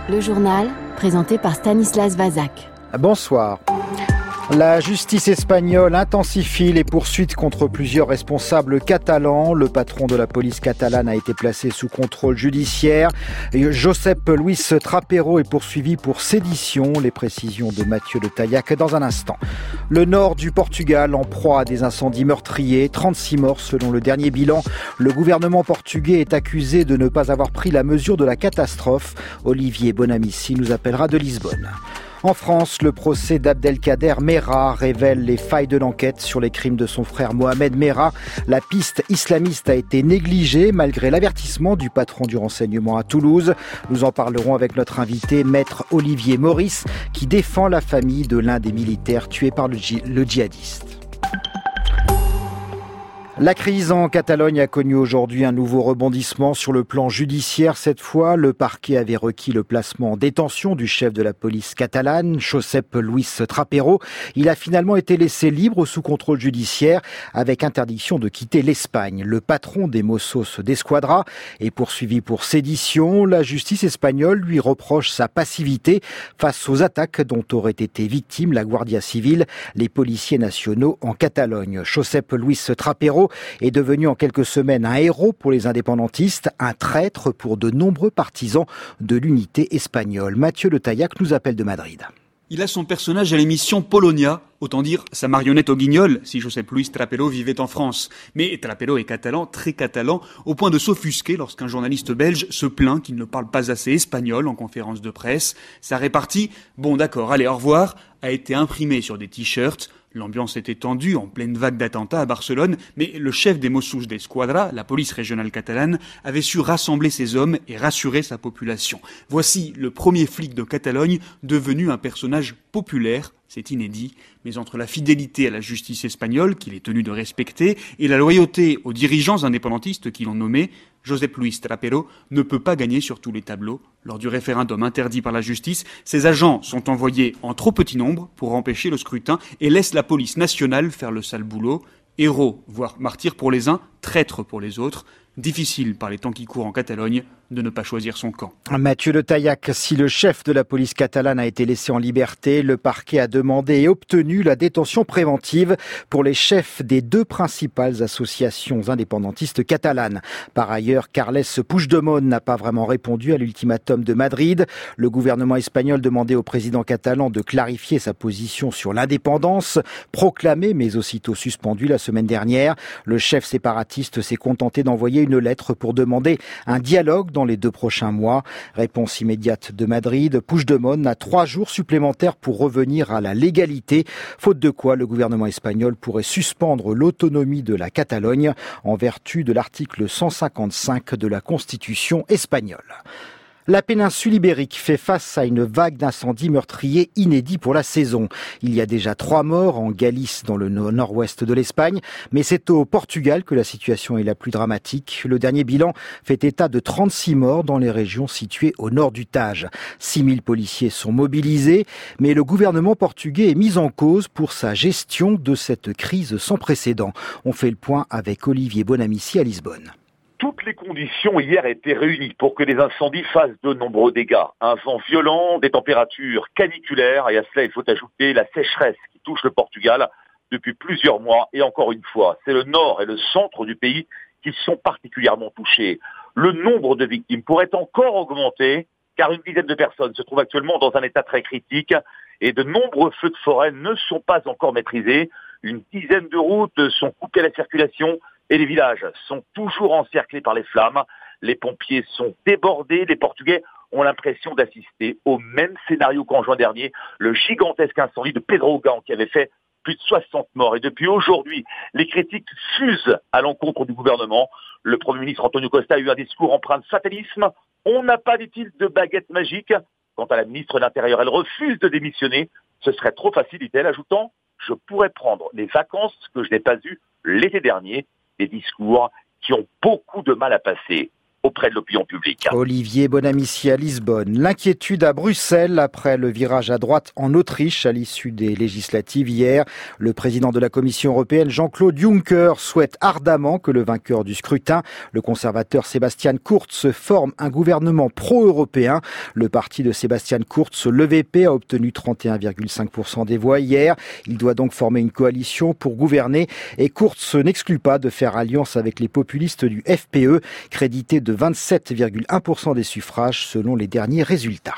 Le journal, présenté par Stanislas Vazak. Bonsoir. La justice espagnole intensifie les poursuites contre plusieurs responsables catalans. Le patron de la police catalane a été placé sous contrôle judiciaire. Josep Luis Trapero est poursuivi pour sédition. Les précisions de Mathieu Le Taillac dans un instant. Le nord du Portugal en proie à des incendies meurtriers. 36 morts selon le dernier bilan. Le gouvernement portugais est accusé de ne pas avoir pris la mesure de la catastrophe. Olivier Bonamici nous appellera de Lisbonne. En France, le procès d'Abdelkader Merah révèle les failles de l'enquête sur les crimes de son frère Mohamed Merah. La piste islamiste a été négligée malgré l'avertissement du patron du renseignement à Toulouse. Nous en parlerons avec notre invité, maître Olivier Maurice, qui défend la famille de l'un des militaires tués par le djihadiste. La crise en Catalogne a connu aujourd'hui un nouveau rebondissement sur le plan judiciaire. Cette fois, le parquet avait requis le placement en détention du chef de la police catalane, Josep Luis Trapero. Il a finalement été laissé libre sous contrôle judiciaire avec interdiction de quitter l'Espagne. Le patron des Mossos d'Esquadra est poursuivi pour sédition. La justice espagnole lui reproche sa passivité face aux attaques dont aurait été victime la Guardia Civile, les policiers nationaux en Catalogne. Josep Luis Trapero est devenu en quelques semaines un héros pour les indépendantistes, un traître pour de nombreux partisans de l'unité espagnole. Mathieu Le Taillac nous appelle de Madrid. Il a son personnage à l'émission Polonia, autant dire sa marionnette au guignol, si Josep Luis Trapero vivait en France. Mais Trapero est catalan, très catalan, au point de s'offusquer lorsqu'un journaliste belge se plaint qu'il ne parle pas assez espagnol en conférence de presse. Sa répartie, bon d'accord, allez, au revoir, a été imprimée sur des t-shirts. L'ambiance était tendue en pleine vague d'attentats à Barcelone, mais le chef des Mossos d'Esquadra, la police régionale catalane, avait su rassembler ses hommes et rassurer sa population. Voici le premier flic de Catalogne devenu un personnage populaire. C'est inédit, mais entre la fidélité à la justice espagnole, qu'il est tenu de respecter, et la loyauté aux dirigeants indépendantistes qui l'ont nommé, Josep Luis Trapero ne peut pas gagner sur tous les tableaux. Lors du référendum interdit par la justice, ses agents sont envoyés en trop petit nombre pour empêcher le scrutin et laissent la police nationale faire le sale boulot. Héros, voire martyr pour les uns, traître pour les autres. Difficile, par les temps qui courent en Catalogne, de ne pas choisir son camp. Mathieu Le Taillac, si le chef de la police catalane a été laissé en liberté, le parquet a demandé et obtenu la détention préventive pour les chefs des deux principales associations indépendantistes catalanes. Par ailleurs, Carles Puigdemont n'a pas vraiment répondu à l'ultimatum de Madrid. Le gouvernement espagnol demandait au président catalan de clarifier sa position sur l'indépendance, proclamée mais aussitôt suspendue la semaine dernière. Le chef séparatiste s'est contenté d'envoyer une lettre pour demander un dialogue dans les 2 prochains mois. Réponse immédiate de Madrid. Puigdemont a 3 jours supplémentaires pour revenir à la légalité, faute de quoi le gouvernement espagnol pourrait suspendre l'autonomie de la Catalogne en vertu de l'article 155 de la Constitution espagnole. La péninsule ibérique fait face à une vague d'incendies meurtriers inédits pour la saison. Il y a déjà 3 morts en Galice, dans le nord-ouest de l'Espagne, mais c'est au Portugal que la situation est la plus dramatique. Le dernier bilan fait état de 36 morts dans les régions situées au nord du Tage. 6000 policiers sont mobilisés, mais le gouvernement portugais est mis en cause pour sa gestion de cette crise sans précédent. On fait le point avec Olivier Bonamici à Lisbonne. Toutes les conditions hier étaient réunies pour que les incendies fassent de nombreux dégâts. Un vent violent, des températures caniculaires et à cela il faut ajouter la sécheresse qui touche le Portugal depuis plusieurs mois. Et encore une fois, c'est le nord et le centre du pays qui sont particulièrement touchés. Le nombre de victimes pourrait encore augmenter car une dizaine de personnes se trouvent actuellement dans un état très critique et de nombreux feux de forêt ne sont pas encore maîtrisés. Une dizaine de routes sont coupées à la circulation et les villages sont toujours encerclés par les flammes. Les pompiers sont débordés. Les Portugais ont l'impression d'assister au même scénario qu'en juin dernier, le gigantesque incendie de Pedrógão qui avait fait plus de 60 morts. Et depuis aujourd'hui, les critiques fusent à l'encontre du gouvernement. Le Premier ministre Antonio Costa a eu un discours empreint de fatalisme. On n'a pas, dit-il, de baguette magique. Quant à la ministre de l'Intérieur, elle refuse de démissionner. Ce serait trop facile, dit-elle, ajoutant « Je pourrais prendre les vacances que je n'ai pas eues l'été dernier ». Des discours qui ont beaucoup de mal à passer au auprès de l'opinion publique. Olivier Bonamici à Lisbonne. L'inquiétude à Bruxelles après le virage à droite en Autriche à l'issue des législatives hier. Le président de la Commission européenne, Jean-Claude Juncker, souhaite ardemment que le vainqueur du scrutin, le conservateur Sebastian Kurz, forme un gouvernement pro-européen. Le parti de Sebastian Kurz, le VP, a obtenu 31,5% des voix hier. Il doit donc former une coalition pour gouverner et Kurz n'exclut pas de faire alliance avec les populistes du FPE, crédité de 27,1% des suffrages selon les derniers résultats.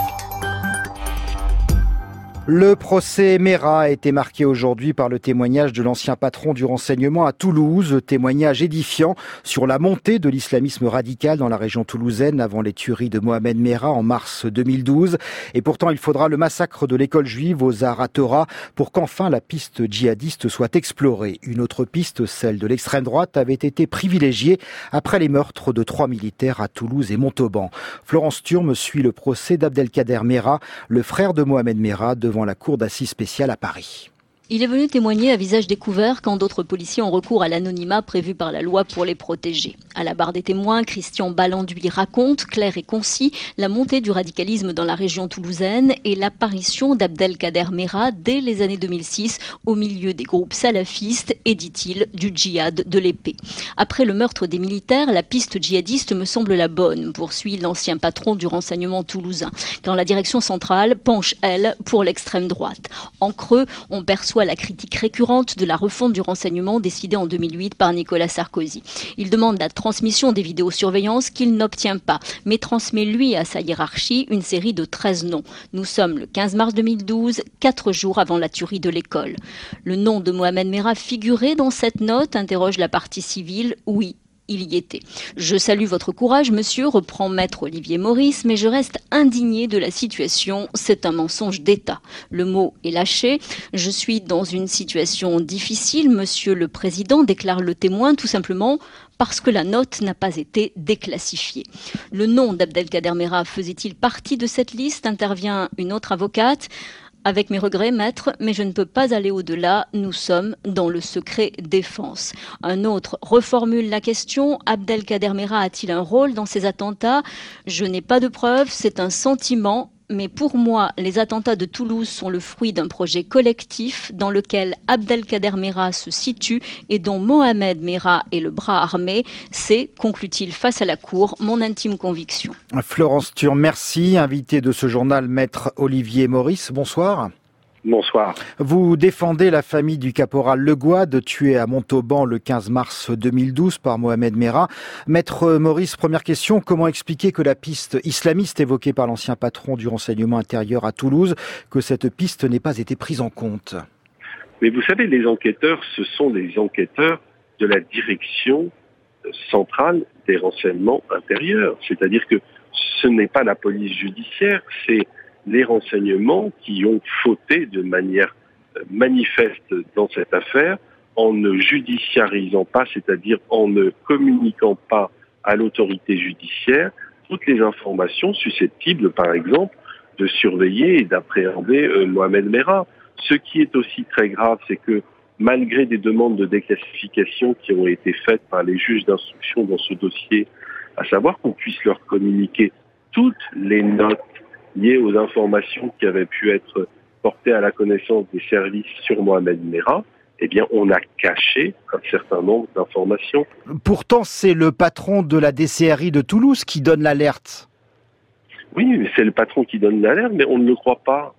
Le procès Mera a été marqué aujourd'hui par le témoignage de l'ancien patron du renseignement à Toulouse, témoignage édifiant sur la montée de l'islamisme radical dans la région toulousaine avant les tueries de Mohamed Mera en mars 2012. Et pourtant, il faudra le massacre de l'école juive aux Zahra Torah pour qu'enfin la piste djihadiste soit explorée. Une autre piste, celle de l'extrême droite, avait été privilégiée après les meurtres de 3 militaires à Toulouse et Montauban. Florence Thurme suit le procès d'Abdelkader Mera, le frère de Mohamed Mera, devant la cour d'assises spéciale à Paris. Il est venu témoigner à visage découvert quand d'autres policiers ont recours à l'anonymat prévu par la loi pour les protéger. À la barre des témoins, Christian Ballanduy raconte, clair et concis, la montée du radicalisme dans la région toulousaine et l'apparition d'Abdelkader Mera dès les années 2006 au milieu des groupes salafistes et, dit-il, du djihad de l'épée. Après le meurtre des militaires, la piste djihadiste me semble la bonne, poursuit l'ancien patron du renseignement toulousain, quand la direction centrale penche, elle, pour l'extrême droite. En creux, on perçoit la critique récurrente de la refonte du renseignement décidée en 2008 par Nicolas Sarkozy. Il demande la transmission des vidéosurveillances qu'il n'obtient pas, mais transmet lui à sa hiérarchie une série de 13 noms. Nous sommes le 15 mars 2012, 4 jours avant la tuerie de l'école. Le nom de Mohamed Mera figurait dans cette note, interroge la partie civile. Oui, il y était. Je salue votre courage, monsieur, reprend maître Olivier Maurice, mais je reste indigné de la situation. C'est un mensonge d'État. Le mot est lâché. Je suis dans une situation difficile, monsieur le président, déclare le témoin, tout simplement parce que la note n'a pas été déclassifiée. Le nom d'Abdelkader Mera faisait-il partie de cette liste? Intervient une autre avocate. Avec mes regrets, maître, mais je ne peux pas aller au-delà. Nous sommes dans le secret défense. Un autre reformule la question. Abdelkader Mera a-t-il un rôle dans ces attentats? Je n'ai pas de preuves, c'est un sentiment. Mais pour moi, les attentats de Toulouse sont le fruit d'un projet collectif dans lequel Abdelkader Mera se situe et dont Mohamed Mera est le bras armé. C'est, conclut-il face à la Cour, mon intime conviction. Florence Thurme, merci. Invité de ce journal, maître Olivier Maurice. Bonsoir. Bonsoir. Vous défendez la famille du caporal Le Gouade, tué à Montauban le 15 mars 2012 par Mohamed Mera. Maître Maurice, première question, comment expliquer que la piste islamiste évoquée par l'ancien patron du renseignement intérieur à Toulouse, que cette piste n'ait pas été prise en compte? Mais vous savez, les enquêteurs, ce sont des enquêteurs de la direction centrale des renseignements intérieurs. C'est-à-dire que ce n'est pas la police judiciaire, c'est les renseignements qui ont fauté de manière manifeste dans cette affaire en ne judiciarisant pas, c'est-à-dire en ne communiquant pas à l'autorité judiciaire toutes les informations susceptibles, par exemple, de surveiller et d'appréhender Mohamed Mera. Ce qui est aussi très grave, c'est que malgré des demandes de déclassification qui ont été faites par les juges d'instruction dans ce dossier, à savoir qu'on puisse leur communiquer toutes les notes liées aux informations qui avaient pu être portées à la connaissance des services sur Mohamed Mera, eh bien, on a caché un certain nombre d'informations. Pourtant, c'est le patron de la DCRI de Toulouse qui donne l'alerte. Oui, mais c'est le patron qui donne l'alerte, mais on ne le croit pas.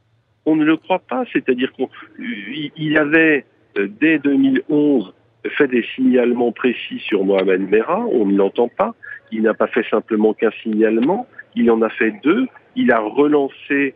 On ne le croit pas, c'est-à-dire qu'il avait, dès 2011, fait des signalements précis sur Mohamed Mera, on ne l'entend pas. Il n'a pas fait simplement qu'un signalement, il en a fait 2. Il a relancé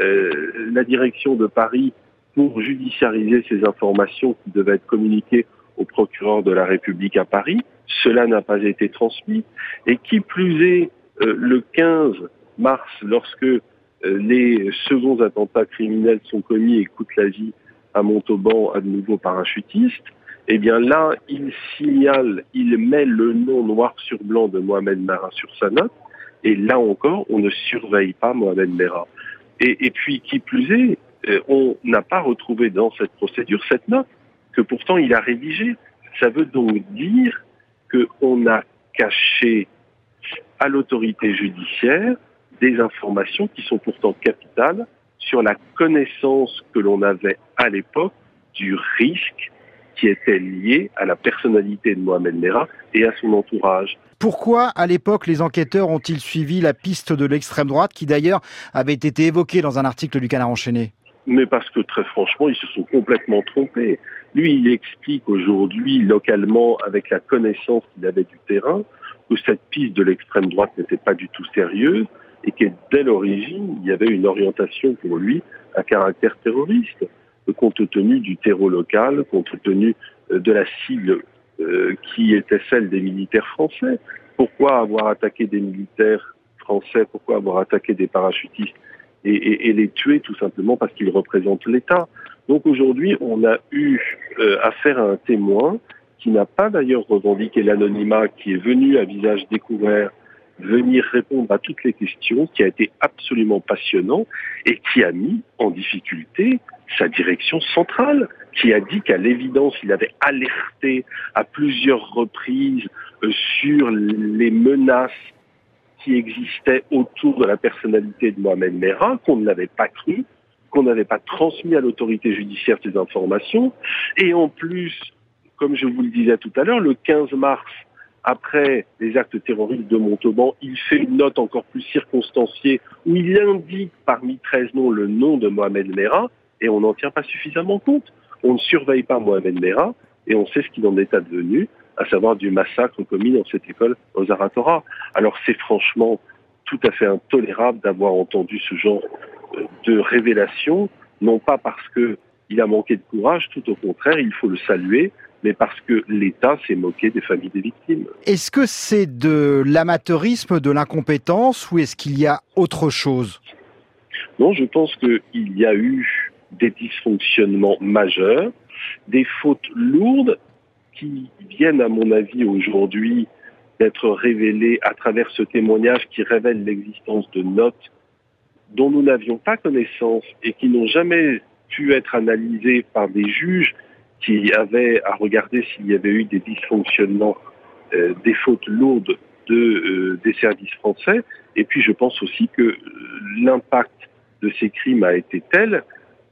la direction de Paris pour judiciariser ces informations qui devaient être communiquées au procureur de la République à Paris. Cela n'a pas été transmis. Et qui plus est, le 15 mars, lorsque les seconds attentats criminels sont commis et coûtent la vie à Montauban, à de nouveaux parachutistes, eh bien là, il signale, il met le nom noir sur blanc de Mohamed Mera sur sa note, et là encore, on ne surveille pas Mohamed Mera. Et puis, qui plus est, on n'a pas retrouvé dans cette procédure cette note que pourtant il a rédigée. Ça veut donc dire qu'on a caché à l'autorité judiciaire des informations qui sont pourtant capitales sur la connaissance que l'on avait à l'époque du risque qui était lié à la personnalité de Mohamed Merah et à son entourage. Pourquoi, à l'époque, les enquêteurs ont-ils suivi la piste de l'extrême droite, qui d'ailleurs avait été évoquée dans un article du Canard enchaîné ? Mais parce que très franchement, ils se sont complètement trompés. Lui, il explique aujourd'hui, localement, avec la connaissance qu'il avait du terrain, que cette piste de l'extrême droite n'était pas du tout sérieuse et que dès l'origine, il y avait une orientation pour lui à caractère terroriste, compte tenu du terreau local, compte tenu de la cible qui était celle des militaires français. Pourquoi avoir attaqué des militaires français ? Pourquoi avoir attaqué des parachutistes et les tuer tout simplement parce qu'ils représentent l'État ? Donc aujourd'hui, on a eu affaire à un témoin qui n'a pas d'ailleurs revendiqué l'anonymat, qui est venu à visage découvert venir répondre à toutes les questions, qui a été absolument passionnant et qui a mis en difficulté sa direction centrale, qui a dit qu'à l'évidence, il avait alerté à plusieurs reprises sur les menaces qui existaient autour de la personnalité de Mohamed Merah, qu'on ne l'avait pas cru, qu'on n'avait pas transmis à l'autorité judiciaire ces informations. Et en plus, comme je vous le disais tout à l'heure, le 15 mars, après les actes terroristes de Montauban, il fait une note encore plus circonstanciée où il indique parmi 13 noms le nom de Mohamed Merah et on n'en tient pas suffisamment compte. On ne surveille pas Mohamed Merah et on sait ce qu'il en est advenu, à savoir du massacre commis dans cette école au Zaratora. Alors c'est franchement tout à fait intolérable d'avoir entendu ce genre de révélation, non pas parce qu'il a manqué de courage, tout au contraire, il faut le saluer, mais parce que l'État s'est moqué des familles des victimes. Est-ce que c'est de l'amateurisme, de l'incompétence, ou est-ce qu'il y a autre chose ? Non, je pense qu'il y a eu des dysfonctionnements majeurs, des fautes lourdes qui viennent, à mon avis, aujourd'hui d'être révélées à travers ce témoignage qui révèle l'existence de notes dont nous n'avions pas connaissance et qui n'ont jamais pu être analysées par des juges qui avaient à regarder s'il y avait eu des dysfonctionnements, des fautes lourdes des services français. Et puis je pense aussi que l'impact de ces crimes a été tel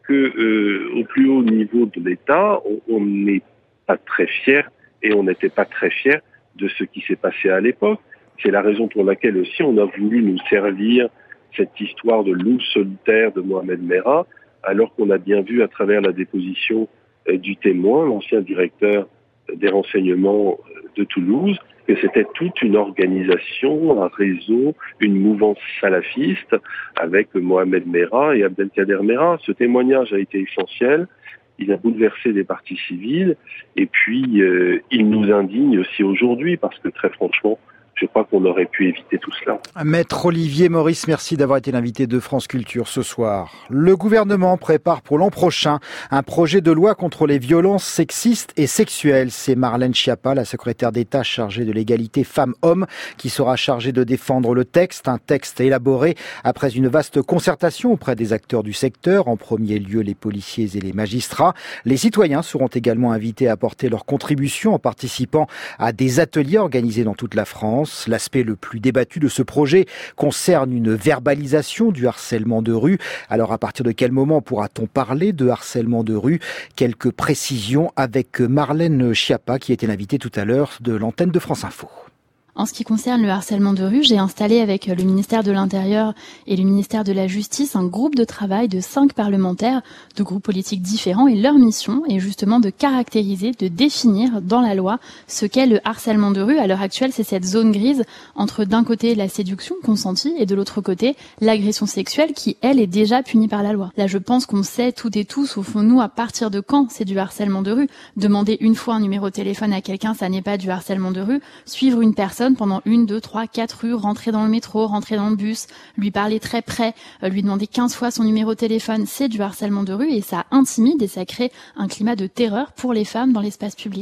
que au plus haut niveau de l'État, on n'est pas très fiers et on n'était pas très fiers de ce qui s'est passé à l'époque. C'est la raison pour laquelle aussi on a voulu nous servir cette histoire de loup solitaire de Mohamed Merah, alors qu'on a bien vu à travers la déposition du témoin, l'ancien directeur des renseignements de Toulouse, que c'était toute une organisation, un réseau, une mouvance salafiste avec Mohamed Merah et Abdelkader Merah. Ce témoignage a été essentiel, il a bouleversé des parties civiles et puis il nous indigne aussi aujourd'hui parce que très franchement, je crois qu'on aurait pu éviter tout cela. Maître Olivier Maurice, merci d'avoir été l'invité de France Culture ce soir. Le gouvernement prépare pour l'an prochain un projet de loi contre les violences sexistes et sexuelles. C'est Marlène Schiappa, la secrétaire d'État chargée de l'égalité femmes-hommes, qui sera chargée de défendre le texte. Un texte élaboré après une vaste concertation auprès des acteurs du secteur, en premier lieu les policiers et les magistrats. Les citoyens seront également invités à apporter leur contribution en participant à des ateliers organisés dans toute la France. L'aspect le plus débattu de ce projet concerne une verbalisation du harcèlement de rue. Alors à partir de quel moment pourra-t-on parler de harcèlement de rue ? Quelques précisions avec Marlène Schiappa qui était l'invitée tout à l'heure de l'antenne de France Info. En ce qui concerne le harcèlement de rue, j'ai installé avec le ministère de l'Intérieur et le ministère de la Justice un groupe de travail de 5 parlementaires de groupes politiques différents et leur mission est justement de caractériser, de définir dans la loi ce qu'est le harcèlement de rue. À l'heure actuelle, c'est cette zone grise entre d'un côté la séduction consentie et de l'autre côté l'agression sexuelle qui, elle, est déjà punie par la loi. Là, je pense qu'on sait toutes et tous, au fond, nous, à partir de quand c'est du harcèlement de rue. Demander une fois un numéro de téléphone à quelqu'un, ça n'est pas du harcèlement de rue. Suivre une personne pendant 1, 2, 3, 4 rues, rentrer dans le métro, rentrer dans le bus, lui parler très près, lui demander 15 fois son numéro de téléphone, c'est du harcèlement de rue et ça intimide et ça crée un climat de terreur pour les femmes dans l'espace public.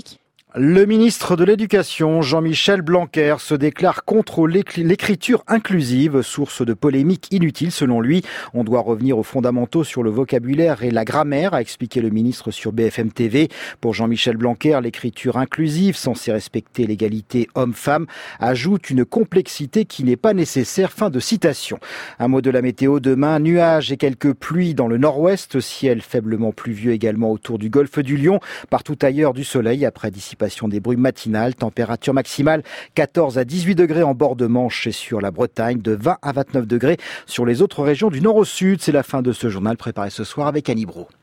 Le ministre de l'Éducation, Jean-Michel Blanquer, se déclare contre l'écriture inclusive, source de polémiques inutiles selon lui. On doit revenir aux fondamentaux sur le vocabulaire et la grammaire, a expliqué le ministre sur BFM TV. Pour Jean-Michel Blanquer, l'écriture inclusive, censée respecter l'égalité homme-femme, ajoute une complexité qui n'est pas nécessaire. Fin de citation. Un mot de la météo demain, nuages et quelques pluies dans le nord-ouest, ciel faiblement pluvieux également autour du golfe du Lion. Partout ailleurs du soleil après dissipation des brumes matinales, température maximale 14 à 18 degrés en bord de Manche et sur la Bretagne, de 20 à 29 degrés sur les autres régions du nord au sud. C'est la fin de ce journal préparé ce soir avec Annie Brault.